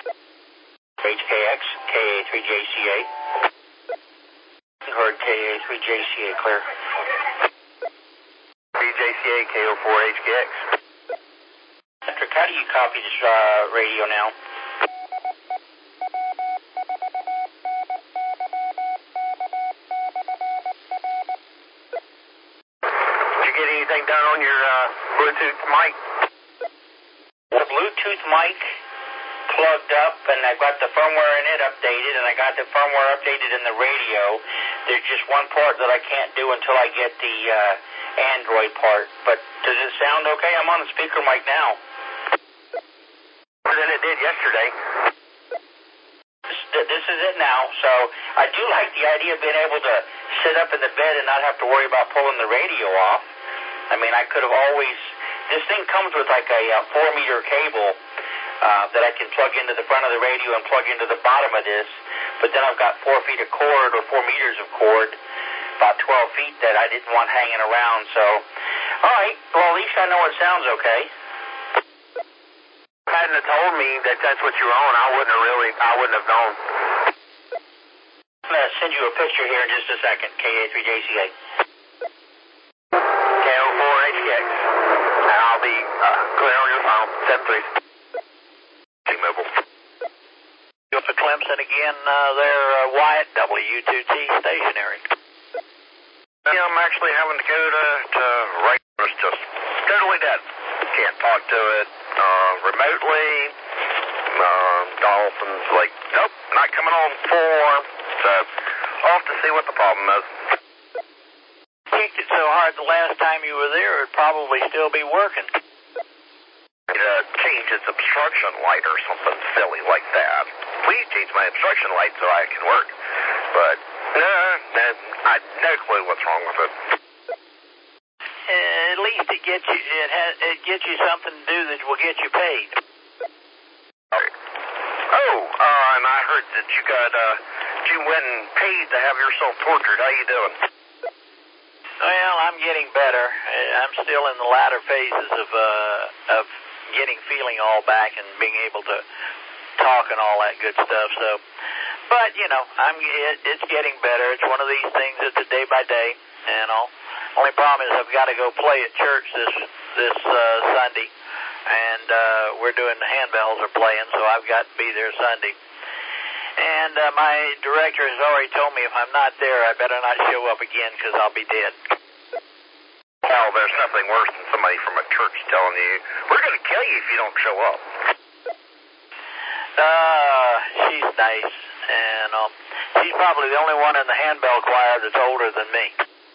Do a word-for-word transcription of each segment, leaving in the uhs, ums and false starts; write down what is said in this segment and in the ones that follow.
H K X, K A three J C A. Heard K A three J C A, clear. three J C A, K O four H K X. Patrick, how do you copy this uh, radio now? Did you get anything done on your uh, Bluetooth mic? The Bluetooth mic plugged up, and I've got the firmware in it updated, and I got the firmware updated in the radio. There's just one part that I can't do until I get the uh, Android part. But does it sound okay? I'm on the speaker mic now. Better than it did yesterday. This, this is it now. So I do like the idea of being able to sit up in the bed and not have to worry about pulling the radio off. I mean, I could have always... This thing comes with like a uh, four-meter cable uh, that I can plug into the front of the radio and plug into the bottom of this. But then I've got four feet of cord, or four meters of cord, about twelve feet that I didn't want hanging around. So, all right. Well, at least I know it sounds okay. Hadn't have told me that that's what you were on, I wouldn't have really, I wouldn't have known. I'm going to send you a picture here in just a second, K A three J C A. K O four H K X. And I'll be uh, clear on your phone, seven three. T-Mobile. With Clemson again, uh, there, uh, Wyatt, W two T stationary. Yeah, I'm actually having to go to, to right. It's just totally dead. Can't talk to it uh, remotely. Uh, Dolphins like, nope, not coming on four. So I'll have to see what the problem is. Kicked it so hard the last time you were there, it'd probably still be working. It, uh, change its obstruction light or something silly like that. Please change my obstruction light so I can work. But, no, no, I have no clue what's wrong with it. Uh, at least it gets you, it, has, it gets you something to do that will get you paid. Oh, uh, and I heard that you got, uh, you went and paid to have yourself tortured. How you doing? Well, I'm getting better. I'm still in the latter phases of, uh, of getting feeling all back and being able to talk and all that good stuff. So, but you know, I'm it, it's getting better. It's one of these things that's a day by day. You know, only problem is I've got to go play at church this this uh, Sunday, and uh, we're doing the handbells are playing, so I've got to be there Sunday. And uh, my director has already told me if I'm not there, I better not show up again because I'll be dead. Well, there's nothing worse than somebody from a church telling you, we're going to kill you if you don't show up. Uh, she's nice, and um, she's probably the only one in the handbell choir that's older than me.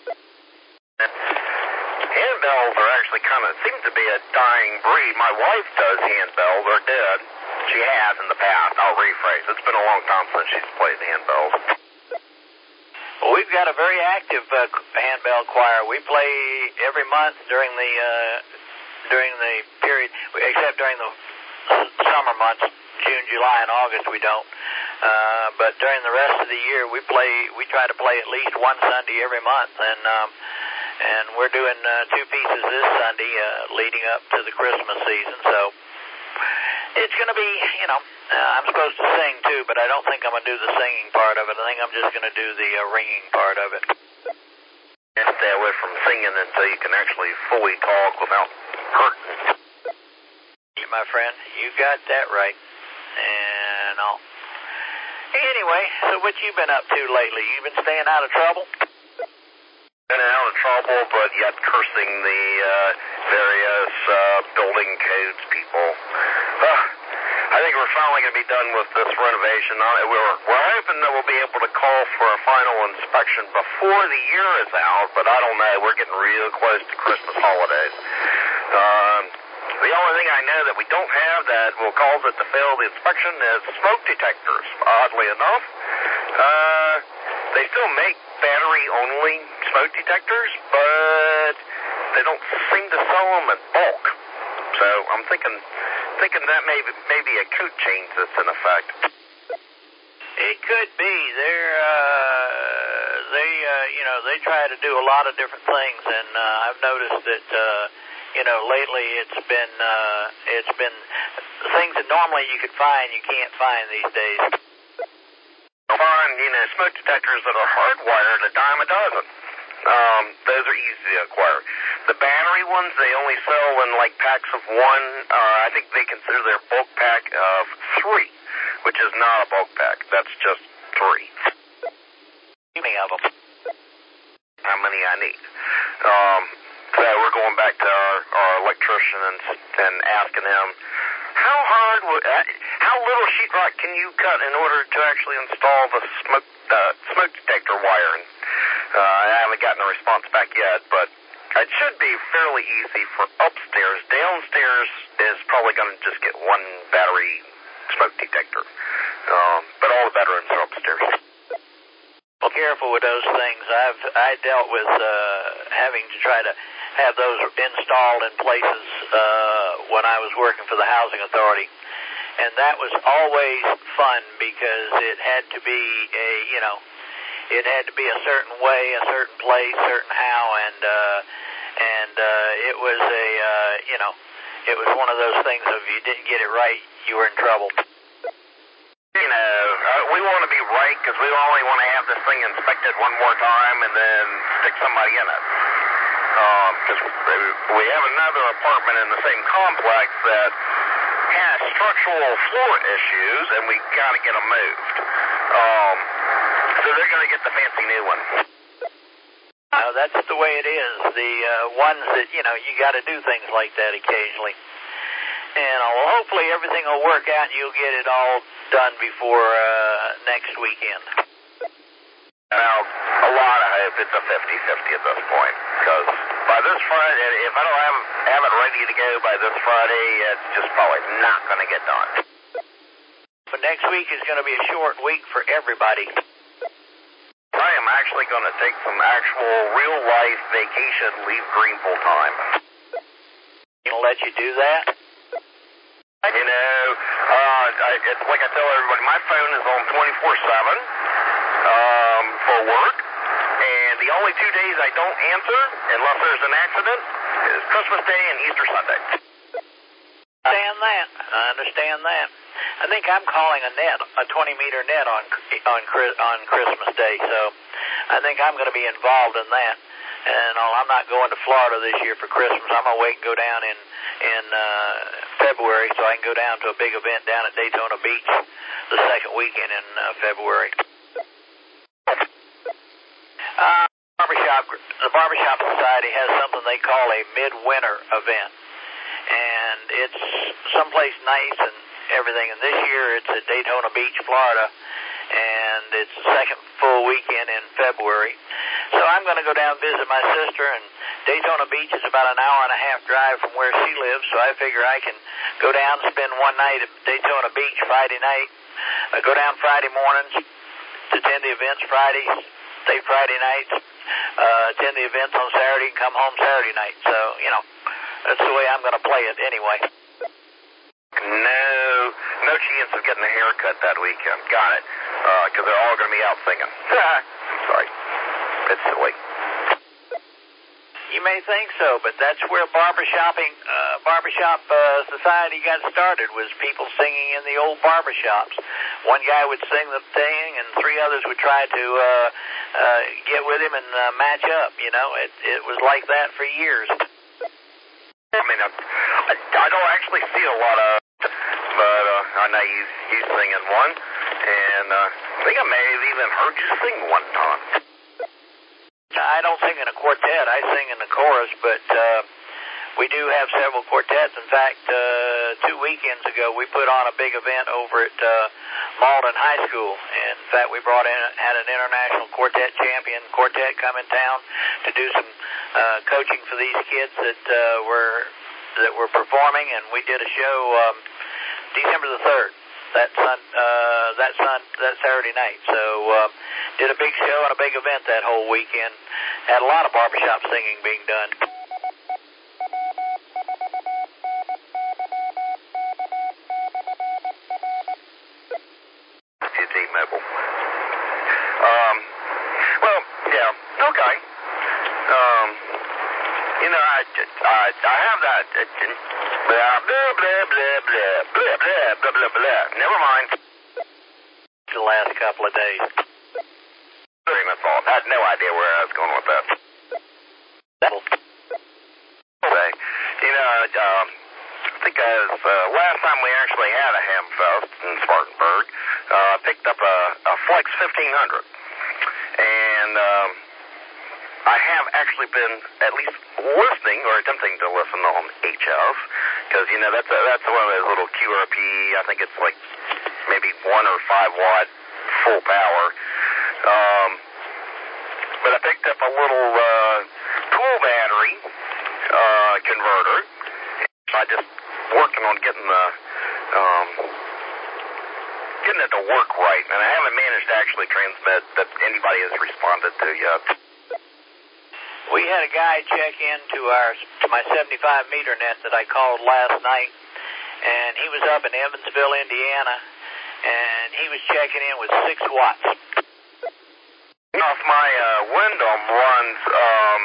Handbells are actually kind of, seem to be a dying breed. My wife does handbells, or did. She has in the past. I'll rephrase. It's been a long time since she's played handbells. Well, we've got a very active uh, handbell choir. We play every month during the uh, during the period, except during the summer months, June, July, and August. We don't. Uh, but during the rest of the year, we play. We try to play at least one Sunday every month, and um, and we're doing uh, two pieces this Sunday, uh, leading up to the Christmas season. So it's going to be, you know, uh, I'm supposed to sing too, but I don't think I'm going to do the singing part of it. I think I'm just going to do the uh, ringing part of it. And stay away from singing until you can actually fully talk without hurting. You, my friend, you got that right. And all. Anyway, so what you been up to lately? You been staying out of trouble? Been out of trouble, but yet cursing the uh, various uh, building codes people. Uh, I think we're finally going to be done with this renovation. We're, we're hoping that we'll be able to call for a final inspection before the year is out, but I don't know. We're getting real close to Christmas holidays. Um, the only thing I know that we don't have that will cause it to fail the inspection is smoke detectors, oddly enough. Uh, they still make battery-only smoke detectors, but they don't seem to sell them in bulk. So I'm thinking thinking that may be, may be a code change that's in effect. It could be. They're, uh, they, uh, you know, they try to do a lot of different things, and uh, I've noticed that, uh, you know, lately it's been, uh, it's been things that normally you could find, you can't find these days. Find, you know, smoke detectors that are hardwired, a dime a dozen. Um, those are easy to acquire. The battery ones, they only sell in like packs of one. Uh, I think they consider their bulk pack of three, which is not a bulk pack. That's just three. How many of them? How many I need. Um, so we're going back to our, our electrician and, and asking him, how hard, would, uh, how little sheetrock can you cut in order to actually install the smoke, uh, smoke detector wiring? Uh, I haven't gotten a response back yet, but it should be fairly easy for upstairs. Downstairs is probably going to just get one battery smoke detector. Um, but all the bedrooms are upstairs. Well, careful with those things. I've I dealt with uh, having to try to have those installed in places uh, when I was working for the Housing Authority. And that was always fun because it had to be a, you know, it had to be a certain way, a certain place, certain how, and uh, and uh, it was a, uh, you know, it was one of those things of if you didn't get it right, you were in trouble. You know, uh, we want to be right because we only want to have this thing inspected one more time and then stick somebody in it. Because um, we have another apartment in the same complex that has structural floor issues, and we got to get them moved. Um, so they're going to get the fancy new one. Uh, that's the way it is. The uh, ones that, you know, you got to do things like that occasionally. And uh, well, hopefully everything will work out and you'll get it all done before uh, next weekend. Now, a lot of hope it's a fifty-fifty at this point, because by this Friday, if I don't have, have it ready to go by this Friday, it's just probably not going to get done. But next week is going to be a short week for everybody. I am actually going to take some actual real-life vacation, leave Greenville time. Gonna let you do that? You know, uh, I, it's like I tell everybody, my phone is on twenty-four seven um, for work, and the only two days I don't answer, unless there's an accident, is Christmas Day and Easter Sunday. I understand that. I understand that. I think I'm calling a net, a twenty meter net on on on Christmas Day, so I think I'm going to be involved in that. And I'm not going to Florida this year for Christmas. I'm going to wait and go down in in uh, February so I can go down to a big event down at Daytona Beach the second weekend in uh, February. Uh, barbershop, the Barbershop Society has something they call a midwinter event, and it's someplace nice and everything. And this year it's at Daytona Beach, Florida, and it's the second full weekend in February. So I'm going to go down and visit my sister, and Daytona Beach is about an hour and a half drive from where she lives, so I figure I can go down and spend one night at Daytona Beach Friday night, uh, go down Friday mornings, attend the events Friday, stay Friday nights, uh, attend the events on Saturday, and come home Saturday night. So, you know, that's the way I'm going to play it anyway. No, no chance of getting a haircut that weekend. Got it. Because uh, they're all going to be out singing. Sorry. It's silly. You may think so, but that's where barbershopping, uh, barbershop uh, society got started, was people singing in the old barbershops. One guy would sing the thing, and three others would try to uh, uh, get with him and uh, match up. You know, it it was like that for years. I mean, I, I don't actually see a lot of, but uh, I know you you singing one, and uh, I think I may have even heard you sing one time. I don't sing in a quartet. I sing in the chorus, but uh, we do have several quartets. In fact, uh, two weekends ago, we put on a big event over at uh, Malden High School. And in fact, we brought in had an international quartet champion quartet come in town to do some uh, coaching for these kids that uh, were that were performing, and we did a show um, December the third. That sun, uh, that sun, that Saturday night. So, uh, did a big show and a big event that whole weekend. Had a lot of barbershop singing being done. T-Mobile. Um, well, yeah, okay. Um, you know, I, Uh, I have that. It, it, blah, blah, blah, blah, blah, blah, blah, blah, blah, blah. Never mind. The last couple of days. Train of thought. I had no idea where I was going with that. That'll... Say, you know, um, I think I was, uh, last time we actually had a ham fest in Spartanburg, uh, picked up a, a Flex fifteen hundred. And, um, I have actually been at least listening or attempting to listen on H F, because, you know, that's a, that's one of those little Q R P, I think it's like maybe one or five watt full power. Um, but I picked up a little, uh, pool battery, uh, converter. I just working on getting the, um, getting it to work right, and I haven't managed to actually transmit that anybody has responded to yet. We had a guy check into our to my seventy-five meter net that I called last night, and he was up in Evansville, Indiana, and he was checking in with six watts. You know, if my uh, Wyndham runs, um,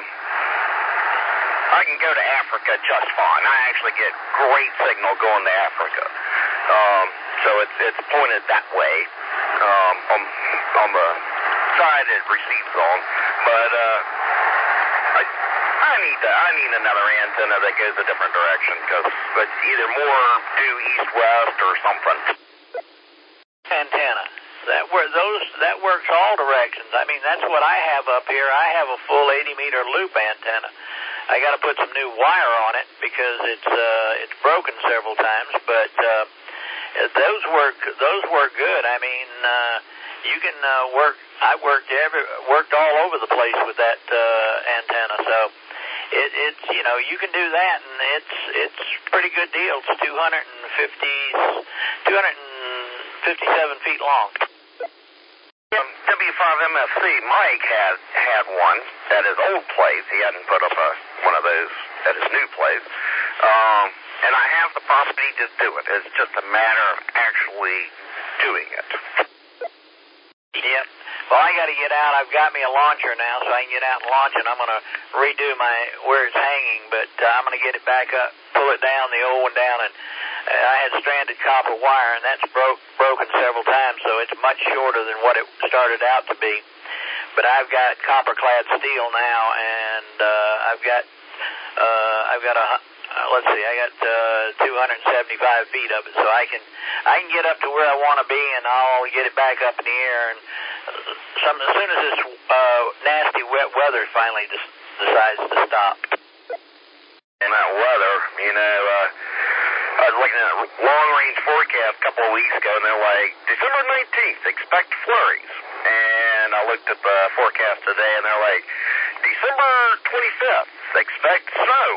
I can go to Africa just fine. I actually get great signal going to Africa. Um, so it's it's pointed that way, um, on on the side it receives on, but uh. I, I need to, I need another antenna that goes a different direction, because but either more due east-west or something. Antenna. That where those that works all directions. I mean, that's what I have up here. I have a full eighty meter loop antenna. I got to put some new wire on it because it's uh, it's broken several times. But uh, those work those work good. I mean, uh, you can uh, work. I worked every worked all over the place with that uh, antenna. So it, it's you know you can do that, and it's it's pretty good deal. It's two hundred fifty, two hundred fifty-seven feet long. Um, W five M F C Mike had had one at his old place. He hadn't put up a one of those at his new place. Um, and I have the possibility to do it. It's just a matter of actually doing it. Yep. Well, I got to get out. I've got me a launcher now, so I can get out and launch it. I'm going to redo my where it's hanging, but uh, I'm going to get it back up, pull it down, the old one down, and uh, I had stranded copper wire, and that's broke broken several times, so it's much shorter than what it started out to be. But I've got copper-clad steel now, and uh, I've got uh, I've got a uh, let's see, I got uh, two hundred seventy-five feet of it, so I can I can get up to where I want to be, and I'll get it back up in the air. And some as soon as this uh, nasty wet weather finally des- decides to stop. And that weather, you know, uh, I was looking at a long-range forecast a couple of weeks ago, and they're like, December nineteenth, expect flurries. And I looked at the forecast today, and they're like, December twenty-fifth, expect snow.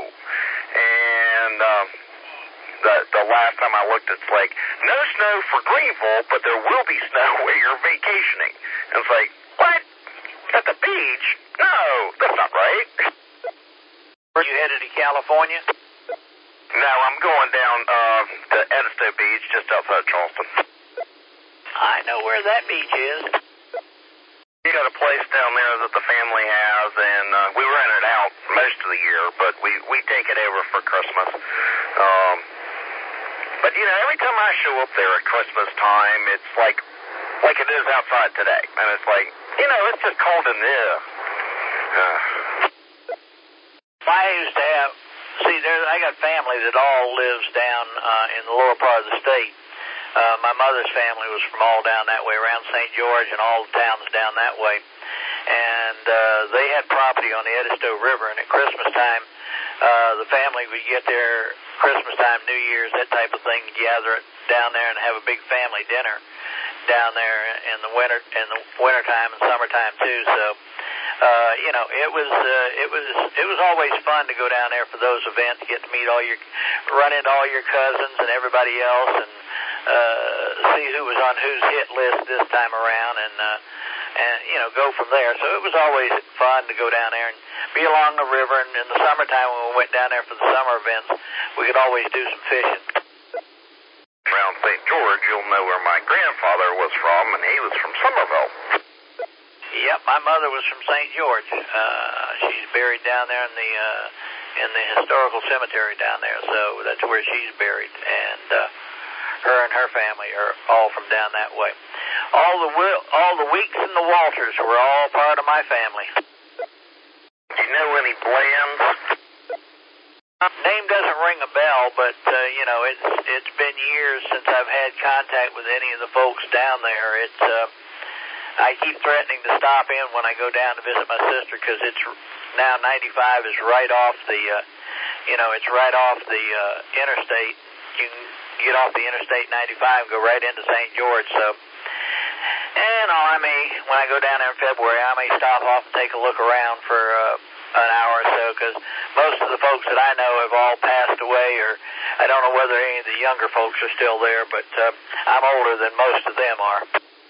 And um, the the last time I looked, it's like, no snow for Greenville, but there will be snow where you're vacationing. And it's like, what? At the beach? No, that's not right. Are you headed to California? No, I'm going down uh, to Edisto Beach, just outside Charleston. I know where that beach is. We got a place down there that the family has, and uh, we rent it out most of the year, but we, we take it over for Christmas. Um, but, you know, every time I show up there at Christmas time, it's like like it is outside today. And it's like, you know, it's just cold in there. Uh. I used to have, see, there, I got family that all lives down uh, in the lower part of the state. Uh, my mother's family was from all down that way, around Saint George and all the towns down that way. And uh, they had property on the Edisto River, and at Christmas time, uh, the family would get there Christmas time, New Year's, that type of thing, gather down there and have a big family dinner down there in the winter, in the winter time and summertime too. So, uh, you know, it was uh, it was it was always fun to go down there for those events, get to meet all your, run into all your cousins and everybody else, and uh, see who was on whose hit list this time around, and uh, and you know, go from there. So it was always fun to go down there and be along the river. And in the summertime, when we went down there for the summer events, we could always do some fishing. Around Saint George, you'll know where my grandfather was from, and he was from Somerville. Yep, my mother was from Saint George. Uh, she's buried down there in the uh, in the historical cemetery down there. So that's where she's buried, and uh, her and her family are all from down that way. All the all the Weeks and the Walters were all part of my family. Do you know any Blands? Name doesn't ring a bell, but uh, you know, it's it's been years since I've had contact with any of the folks down there. It's uh, I keep threatening to stop in when I go down to visit my sister, because it's now ninety-five is right off the, uh, you know, it's right off the uh, interstate. You can get off the Interstate ninety-five and go right into Saint George. So, and I may, when I go down there in February, I may stop off and take a look around for uh, an hour or so, because most of the folks that I know have all passed away, or I don't know whether any of the younger folks are still there, but uh, I'm older than most of them are.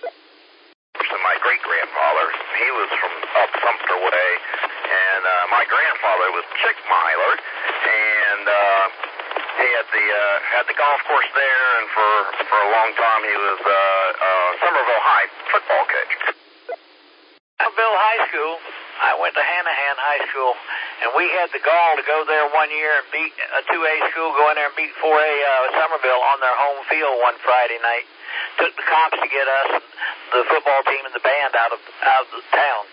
So my great-grandfather, he was from up Sumter way, and uh, my grandfather was Chick Myler, and uh, he had the uh, had the golf course there, and for for a long time he was uh, uh, Somerville High football coach. Somerville High School. I went to Hanahan High School, and we had the gall to go there one year and beat a two A school, go in there and beat four A uh, Somerville on their home field one Friday night. Took the cops to get us, the football team and the band, out of out of the town.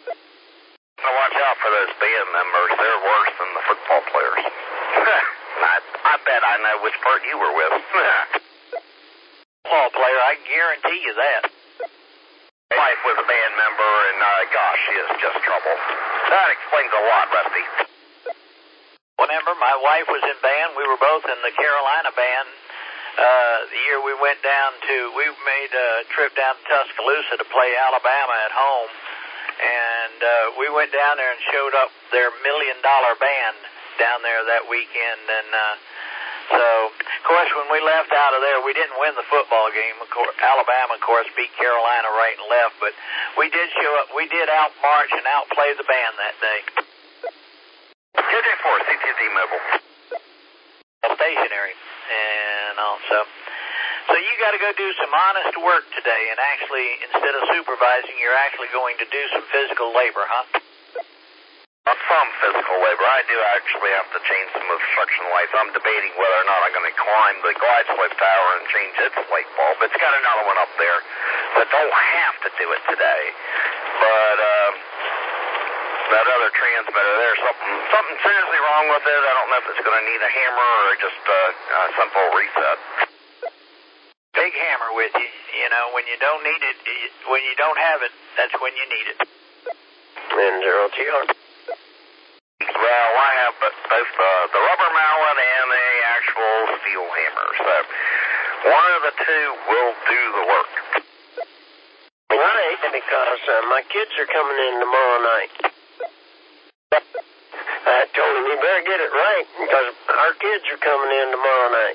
Now watch out for those band members. They're worse than the football players. I, I bet I know which part you were with. Football player, I guarantee you that. My wife was a band member, and uh, gosh, she is just trouble. That explains a lot, Rusty. Remember, my wife was in band. We were both in the Carolina band. Uh, the year we went down to, we made a trip down to Tuscaloosa to play Alabama at home, and uh, we went down there and showed up their million-dollar band down there that weekend, and uh, so, of course, when we left out of there, we didn't win the football game. Of course, Alabama, of course, beat Carolina right and left, but we did show up. We did outmarch and outplay the band that day. J J four, C T Z Mobile. Stationary. And also, so you got to go do some honest work today, and actually, instead of supervising, you're actually going to do some physical labor, huh? Some physical labor. I do actually have to change some obstruction lights. I'm debating whether or not I'm going to climb the glide slope tower and change its light bulb. It's got another one up there, so don't have to do it today. But um, that other transmitter there, something something seriously wrong with it. I don't know if it's going to need a hammer or just uh, a simple reset. Big hammer with you. You know, when you don't need it, when you don't have it, that's when you need it. And zero T R. Well, I have both the, the rubber mallet and the actual steel hammer, so one of the two will do the work. Right, because uh, my kids are coming in tomorrow night. I told him, you better get it right, because our kids are coming in tomorrow night.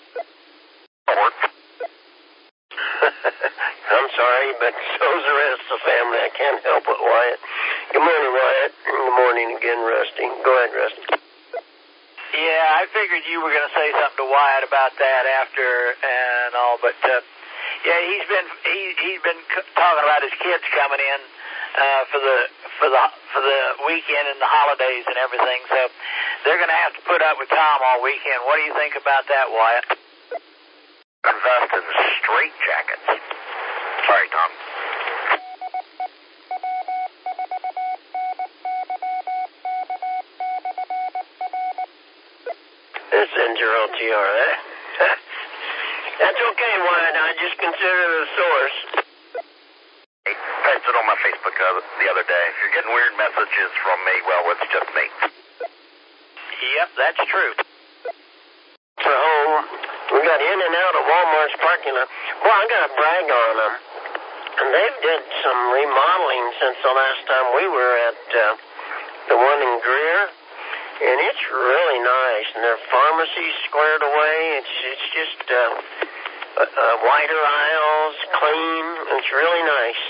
I'm sorry, but so's the rest of the family. I can't help it, Wyatt. Good morning, Wyatt. Good morning again, Rusty. Go ahead, Rusty. Yeah, I figured you were going to say something to Wyatt about that after and all, but uh, yeah, he's been he he's been c- talking about his kids coming in uh, for the for the for the weekend and the holidays and everything. So they're going to have to put up with Tom all weekend. What do you think about that, Wyatt? Invest in straight jackets. Sorry, Tom. This is zero T R. That, that's okay, Wyatt. I just consider it a source. I posted on my Facebook uh, the other day. If you're getting weird messages from me, well, it's just me. Yep, that's true. For home, we got in and out of Walmart's parking lot. Well, I got to brag on them. And they've did some remodeling since the last time we were at uh, the one in Greer. And it's really nice. And their pharmacy's squared away. It's it's just uh, uh, uh, wider aisles, clean. It's really nice.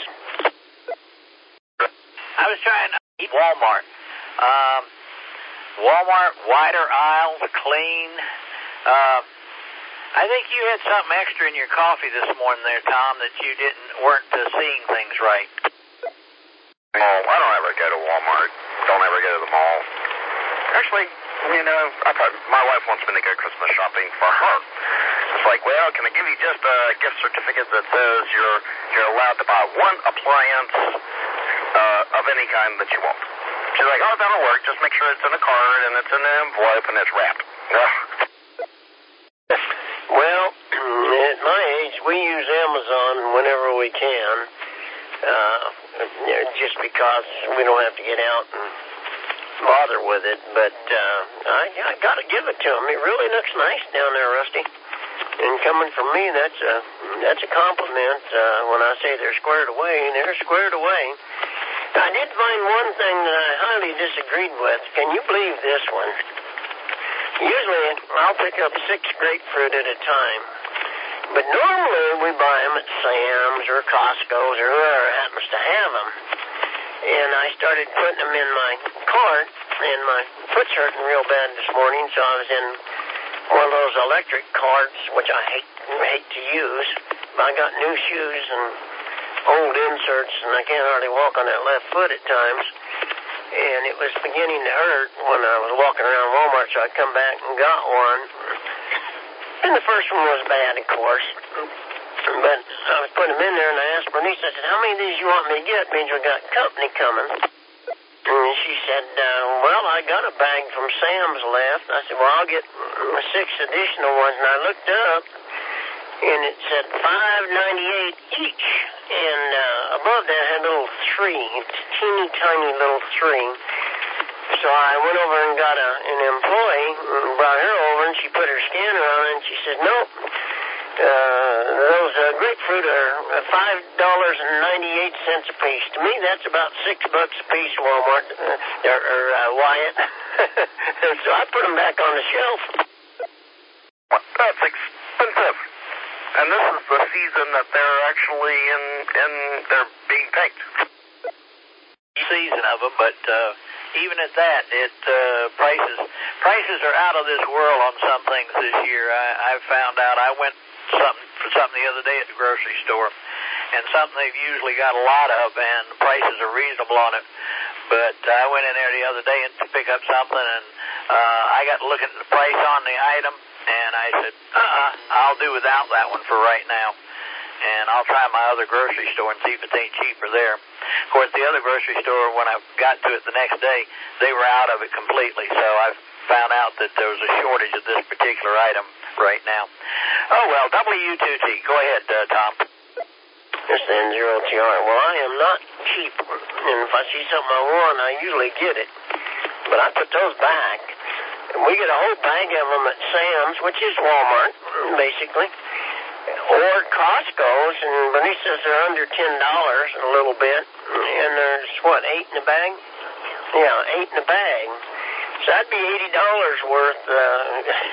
I was trying to eat Walmart. Um, Walmart, wider aisles, clean. Uh, I think you had something extra in your coffee this morning there, Tom, that you didn't weren't uh, seeing things right. Oh, I don't ever go to Walmart. Don't ever go to the mall. Actually, you know, I thought my wife wants me to go Christmas shopping for her. It's like, well, can I give you just a gift certificate that says you're you're allowed to buy one appliance uh, of any kind that you want? She's like, oh, that'll work. Just make sure it's in a card and it's in an envelope and it's wrapped. Ugh. Well, at my age, we use Amazon whenever we can, uh, just because we don't have to get out and bother with it. But uh, I, I got to give it to them. It really looks nice down there, Rusty. And coming from me, that's a that's a compliment. Uh, when I say they're squared away, they're squared away. I did find one thing that I highly disagreed with. Can you believe this one? Usually, I'll pick up six grapefruit at a time. But normally, we buy them at Sam's or Costco's or whoever happens to have them. And I started putting them in my cart, and my foot's hurting real bad this morning, so I was in one of those electric carts, which I hate hate to use. I got new shoes and old inserts, and I can't hardly walk on that left foot at times. And it was beginning to hurt when I was walking around Walmart, so I come back and got one. And the first one was bad, of course. But I was putting them in there, and I asked Bernice, I said, how many of these you want me to get? It means we got company coming. And she said, uh, well, I got a bag from Sam's left. I said, well, I'll get six additional ones. And I looked up, and it said five ninety-eight each. And uh, above that had a little three, teeny tiny little three. So I went over and got a, an employee, and brought her over, and she put her scanner on it, and she said, nope. Uh, those uh, grapefruit are five dollars and ninety-eight cents a piece. To me, that's about six bucks a piece, Walmart, uh, or, or uh, Wyatt. So I put them back on the shelf. That's expensive. And this is the season that they're actually in, in they're being picked. Season of them, but uh, even at that, it uh, prices prices are out of this world on some things this year. I, I found out. I went something for something the other day at the grocery store, and something they've usually got a lot of, and the prices are reasonable on it. But I went in there the other day and to pick up something, and uh, I got to look at the price on the item, and I said, uh-uh, I'll do without that one for right now. And I'll try my other grocery store and see if it ain't cheaper there. Of course, the other grocery store, when I got to it the next day, they were out of it completely. So I found out that there was a shortage of this particular item right now. Oh, well, W two T. Go ahead, uh, Tom. This N zero T R. Well, I am not cheap. And if I see something I want, I usually get it. But I put those back. And we get a whole bag of them at Sam's, which is Walmart, basically. Or Costco's, and Bernice says they're under ten dollars a little bit, and there's, what, eight in the bag? Yeah, eight in the bag. So that'd be eighty dollars worth. Uh,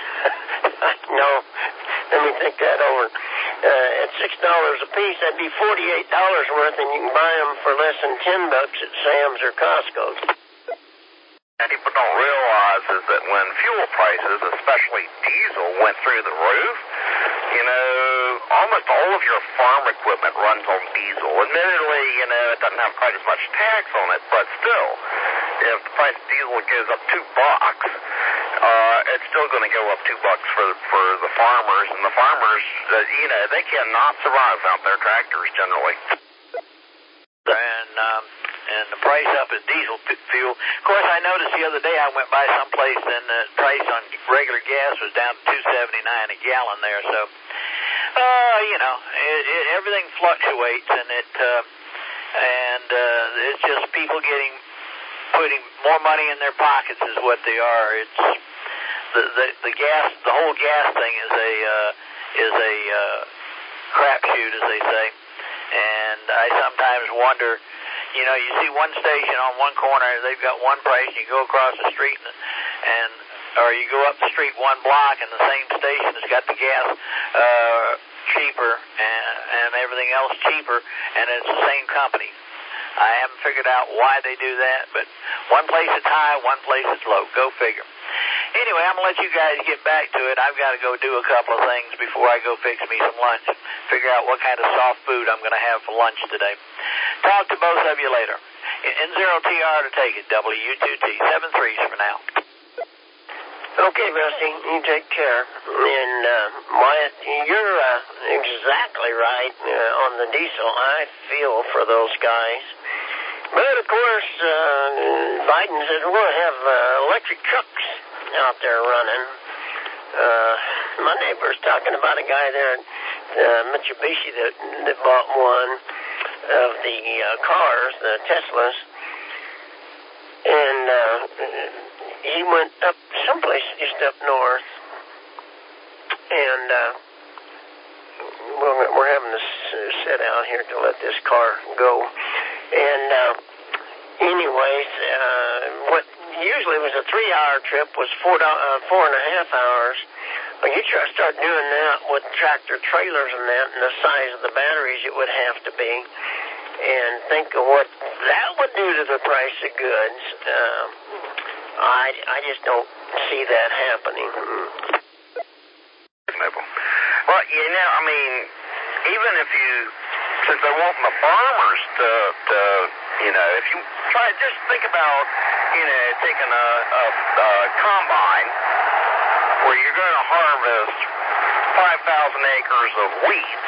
no, let me think that over. Uh, at six dollars a piece, that'd be forty-eight dollars worth, and you can buy them for less than ten bucks at Sam's or Costco's. And people don't realize is that when fuel prices, especially diesel, went through the roof, you know, almost all of your farm equipment runs on diesel. Admittedly, you know, it doesn't have quite as much tax on it, but still, if the price of diesel goes up two bucks, uh, it's still going to go up two bucks for for the farmers, and the farmers, uh, you know, they cannot survive without their tractors generally. And um, and the price up is diesel fuel. Of course, I noticed the other day I went by someplace and the price on regular gas was down to two seventy-nine a gallon there. So, uh, you know, it, it, everything fluctuates, and it uh, and uh, it's just people getting putting more money in their pockets is what they are. It's the the, the gas, the whole gas thing is a uh, is a uh, crapshoot, as they say. And I sometimes wonder, you know, you see one station on one corner, they've got one price, and you go across the street, and, and or you go up the street one block, and the same station has got the gas uh, cheaper and, and everything else cheaper, and it's the same company. I haven't figured out why they do that, but one place it's high, one place it's low. Go figure. Anyway, I'm going to let you guys get back to it. I've got to go do a couple of things before I go fix me some lunch. Figure out what kind of soft food I'm going to have for lunch today. Talk to both of you later. N zero T R to take it. W two T. Seven threes for now. Okay, Rusty, you take care. And, uh, Wyatt, you're uh, exactly right uh, on the diesel. I feel for those guys. But, of course, uh, Biden says we're going to have uh, electric trucks out there running. Uh, my neighbor's talking about a guy there at uh, Mitsubishi that, that bought one of the uh, cars, the Teslas. And uh, he went up someplace just up north, and uh, we're, we're having to sit out here to let this car go. And uh, anyways, uh, what usually was a three-hour trip was four, uh, four and a half hours. When you try to start doing that with tractor trailers and that, and the size of the batteries it would have to be, and think of what that would do to the price of goods. Uh, I, I just don't see that happening. Well, you know, I mean, even if you, since they're wanting the farmers to, to, you know, if you try, just think about, you know, taking a, a, a combine where you're going to harvest five thousand acres of wheat,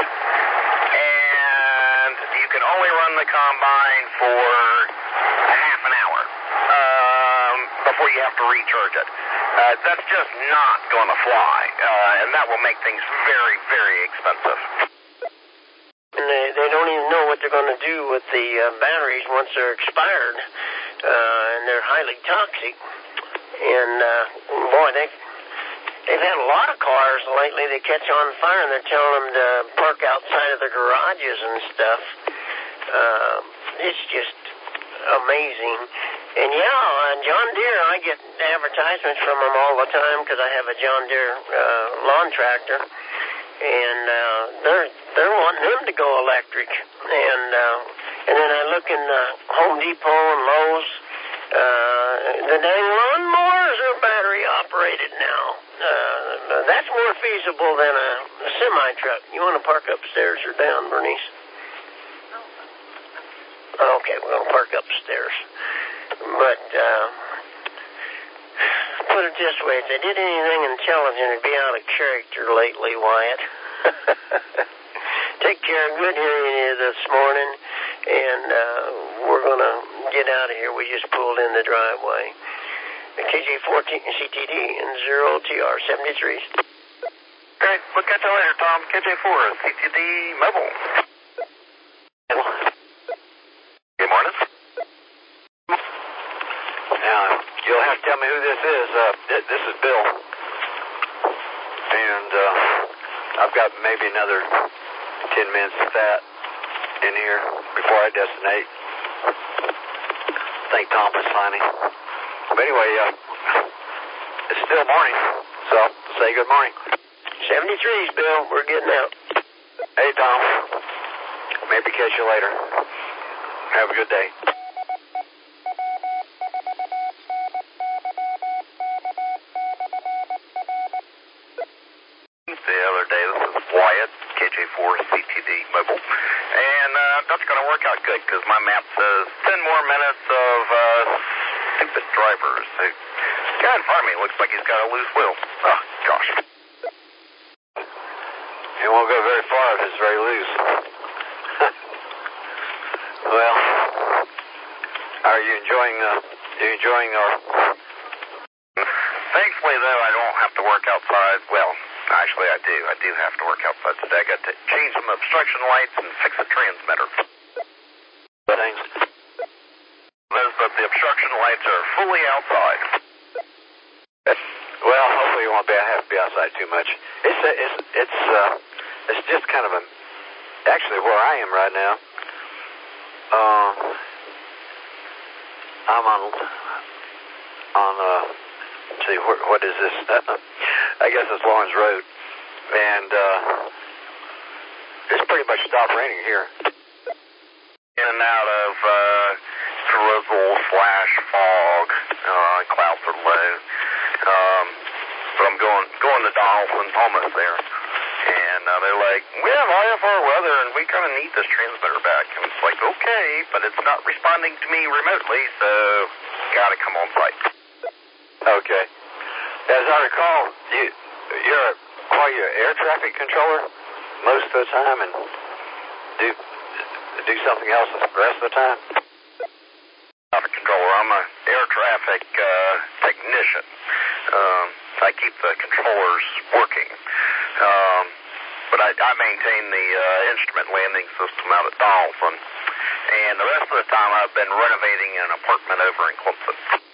and you can only run the combine for a half an hour um, before you have to recharge it. Uh, that's just not going to fly, uh, and that will make things very, very expensive. And they, they don't even know what they're going to do with the uh, batteries once they're expired, uh, and they're highly toxic. And, uh, boy, they've, they've had a lot of cars lately that catch on fire, and they're telling them to park outside of their garages and stuff. Uh, it's just amazing. And, yeah, uh, John Deere, I get advertisements from them all the time because I have a John Deere uh, lawn tractor. And uh, they're they're wanting them to go electric, and uh, and then I look in uh, Home Depot and Lowe's. Uh, the dang lawnmowers are battery operated now. Uh, that's more feasible than a, a semi truck. You want to park upstairs or down, Bernice? Okay, we're gonna park upstairs. But uh, put it this way, if they did anything intelligent, it'd be out of character lately, Wyatt. Take care. Good hearing you this morning, and uh, we're going to get out of here. We just pulled in the driveway. K J fourteen C T D and zero T R seventy-three. Great. We'll catch you later, Tom. K J four C T D Mobile. Good morning. Now, you'll have to tell me who this is. Uh, th- this is Bill. And uh, I've got maybe another ten minutes of that in here before I destinate. I think Tom was signing. But anyway, uh, it's still morning, so say good morning. seventy-threes, Bill. We're getting out. Hey, Tom. Maybe catch you later. Have a good day. The other day, this is Wyatt, K J four C T D Mobile, and uh, that's going to work out good because my map says ten more minutes of uh, stupid drivers. The guy in front of me looks like he's got a loose wheel. Oh, gosh. It won't go very far if it's very loose. Well, are you enjoying, uh, are you enjoying our... Thankfully, though, I don't have to work outside. Well, actually, I do. I do have to work outside today. I got to change some obstruction lights and fix a transmitter. Thanks. Those, but the obstruction lights are fully outside. Well, hopefully you won't be, have to be outside too much. It's a, it's it's uh, it's just kind of a... Actually, where I am right now, um, I'm on on uh, let's see, what, what is this? I guess it's Lawrence Road, and uh, it's pretty much stopped raining here. In and out of uh, drizzle slash fog. Uh, clouds are low. Um, but I'm going going to Donaldson, almost there. And uh, they're like, we have I F R weather, and we kind of need this transmitter back. And it's like, okay, but it's not responding to me remotely, so got to come on site. Okay. As I recall, you, you're a, quite an air traffic controller most of the time, and do do something else the rest of the time. Traffic controller. I'm an air traffic uh, technician. Um, I keep the controllers working. Um, but I, I maintain the uh, instrument landing system out at Donaldson. And the rest of the time I've been renovating an apartment over in Clemson.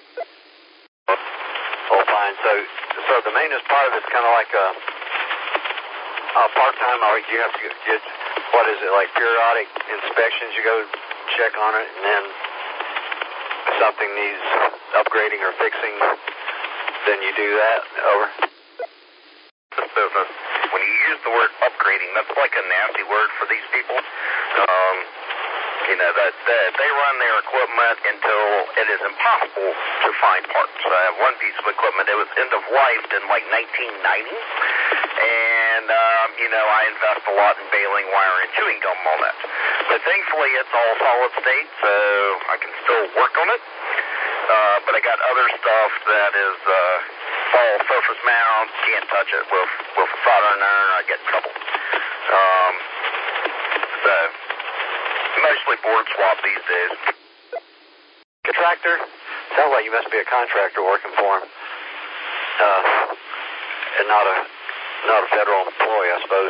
Oh, fine. So, so the maintenance part of it's kind of like a, a part-time, or you have to get, what is it, like periodic inspections? You go check on it, and then something needs upgrading or fixing, then you do that. Over. This business, when you use the word upgrading, that's like a nasty word for these people. Um, you know, that, that they run their equipment until it is impossible to find parts. I have one piece of equipment, it was end of life in like nineteen ninety, and, um, you know, I invest a lot in baling wire and chewing gum on it. But thankfully, it's all solid state, so I can still work on it. Uh, but I got other stuff that is uh, all surface mount, can't touch it with, with a soldering iron, I get in trouble. Um, so, mostly board swap these days. Contractor? Sounds like you must be a contractor working for him. Uh, and not a, not a federal employee, I suppose.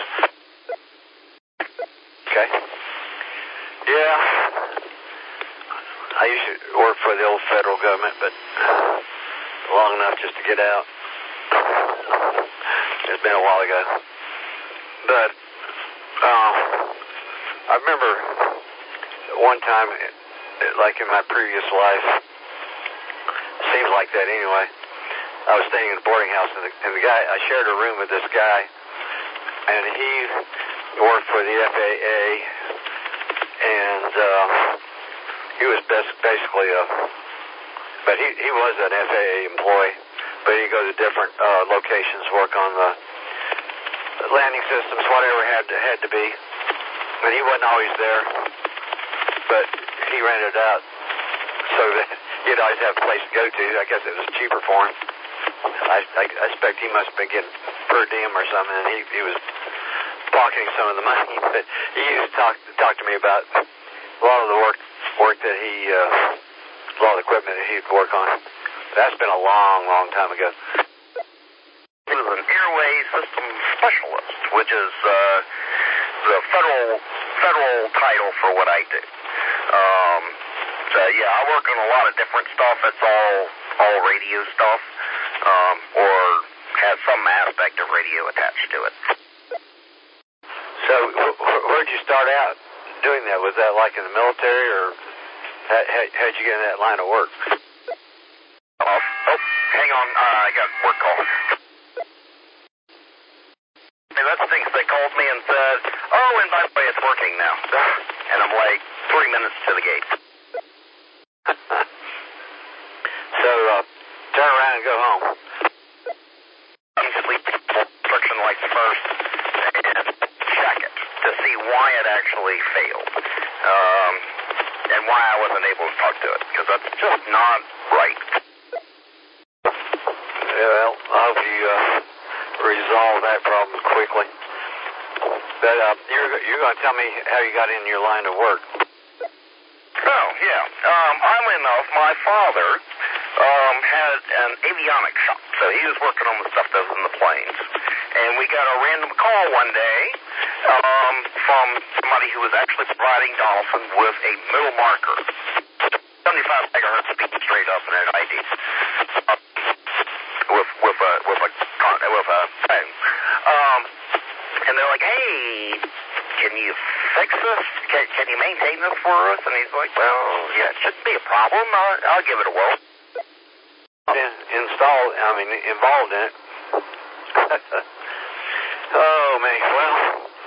Okay. Yeah. I used to work for the old federal government, but long enough just to get out. It's been a while ago. But, uh, I remember one time, like in my previous life, seems like that anyway, I was staying in a boarding house, and the, and the guy, I shared a room with this guy, and he worked for the F A A, and, uh, he was best, basically a, but he, he was an F A A employee, but he'd go to different uh, locations, work on the landing systems, whatever had to, had to be. But he wasn't always there, but he rented out so that he'd always have a place to go to. I guess it was cheaper for him. I, I, I expect he must have been getting per diem or something, and he, he was pocketing some of the money. But he used to talk, talk to me about a lot of the work work that he, uh, a lot of equipment that he'd work on. That's been a long, long time ago. He was an airway system specialist, which is uh, the federal federal title for what I do. Um, so yeah, I work on a lot of different stuff. It's all all radio stuff, um, or has some aspect of radio attached to it. So wh- wh- where'd you start out doing that? Was that like in the military, or how, how'd you get in that line of work? Uh, oh, hang on. Uh, I got a work call. And that's the thing. They called me and said, oh, and by the way, it's working now. And I'm like, three minutes to the gate. So, uh, turn around and go home. I'm sleep instruction lights first and check it to see why it actually failed. Um, and why I wasn't able to talk to it, because that's just not right. Yeah, well, I hope you uh, resolve that problem quickly. But uh, you're, you're going to tell me how you got in your line of work. Oh, yeah. Um, oddly enough, my father um, had an avionics shop, so he was working on the stuff that was in the planes. And we got a random call one day um, from somebody who was actually providing Donaldson with a middle marker, seventy-five megahertz speed straight up in an I D, uh, with with a with a with a phone. Um, and they're like, "Hey, can you fix this? Can, can you maintain this for us?" And he's like, "Well, yeah, it shouldn't be a problem. I'll, I'll give it a whirl." In, installed, I mean, involved in it. Oh, man, well,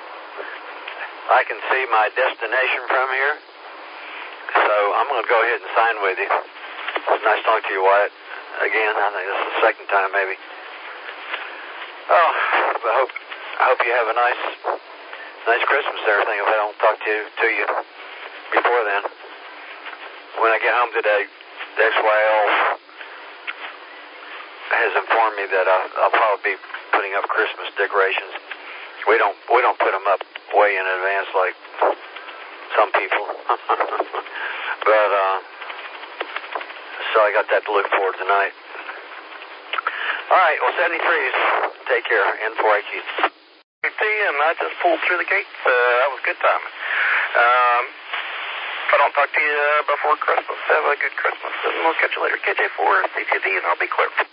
I can see my destination from here, so I'm going to go ahead and sign with you. It's nice talking to you, Wyatt. Again, I think this is the second time, maybe. Oh, I hope I hope you have a nice nice Christmas and everything if I don't talk to you, to you before then. When I get home today, the X Y L has informed me that I'll, I'll probably be putting up Christmas decorations. We don't we don't put them up way in advance like some people. But uh, so I got that to look forward to tonight. All right, well, seventy-threes. Take care. N four H E. And I just pulled through the gates. Uh, that was good timing. Um, if I don't talk to you uh, before Christmas, have a good Christmas, and we'll catch you later. K J four, C T D, and I'll be clear.